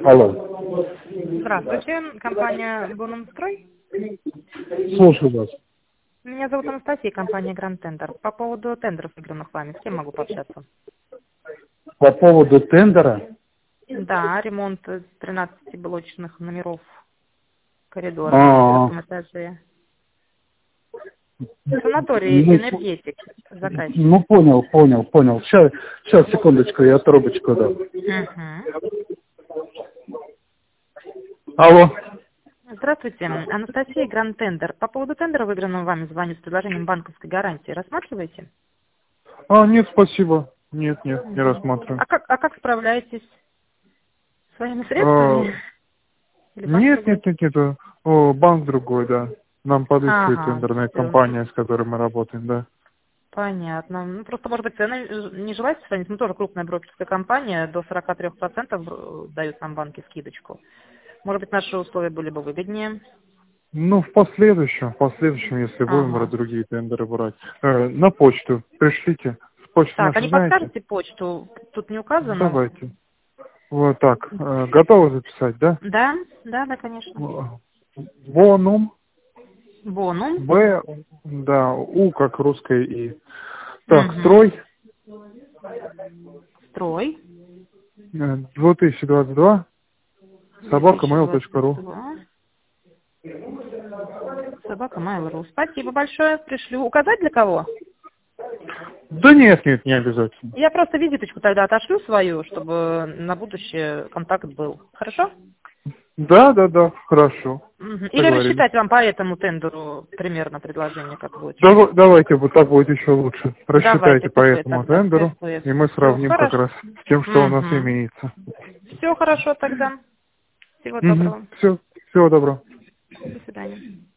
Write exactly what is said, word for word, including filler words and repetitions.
Алло. Здравствуйте, компания «Бонумстрой». Слушаю вас. Меня зовут Анастасия, компания «Гранд Тендер». По поводу тендеров, выигранных вами, с кем могу пообщаться? По поводу тендера? Да, ремонт тринадцати блочных номеров коридора на А, четвертом этаже. Санаторий ну, «Энергетик», заказчик. ну, понял, понял, понял. Сейчас, сейчас, секундочку, я трубочку дам. Угу. Алло. Здравствуйте, Анастасия, «Гранд Тендер». По поводу тендера, выигранного вами, звоню с предложением банковской гарантии. Рассматриваете? А, нет, спасибо. Нет, нет, не Мгм. рассматриваю. А как, а как справляетесь? Своими А, средствами? Или банк нет, другой? нет, нет, нет. О, банк другой, да. Нам подыскивает Ага, тендерная все. компания, с которой мы работаем, да. Понятно. Ну, просто, может быть, цены не желаете сохранить? Мы тоже крупная брокерская компания, до сорока трёх процентов бр- дают нам банки скидочку. Может быть, наши условия были бы выгоднее? Ну, в последующем, в последующем, если будем брать Ага. другие тендеры брать. Э, на почту пришлите. Почту Так, а нашу не знаете? подскажете почту? Тут не указано. Давайте. Вот так. Э, готовы записать, да? Да, да, да, конечно. Бонум. Бонум. Б, да, У как русское И. Так, Угу. строй. Строй. э, две тысячи двадцать два. собака мейл точка ру. две тысячи двадцать два. Собака Mail.ru. Спасибо большое. Пришлю. Указать для кого? Да нет, нет, не обязательно. Я просто визиточку тогда отошлю свою, чтобы на будущее контакт был. Хорошо? Да, да, да, хорошо. Мгм. Или Договорились. рассчитать вам по этому тендеру примерно предложение, как будет. Дава- давайте, вот так будет еще лучше. Давайте, Рассчитайте по ПП этому тогда. тендеру, ПП. и мы Все сравним как хорошо. раз с тем, что у нас Угу. имеется. Все хорошо тогда. Всего Угу. доброго. Все, всего доброго. До свидания.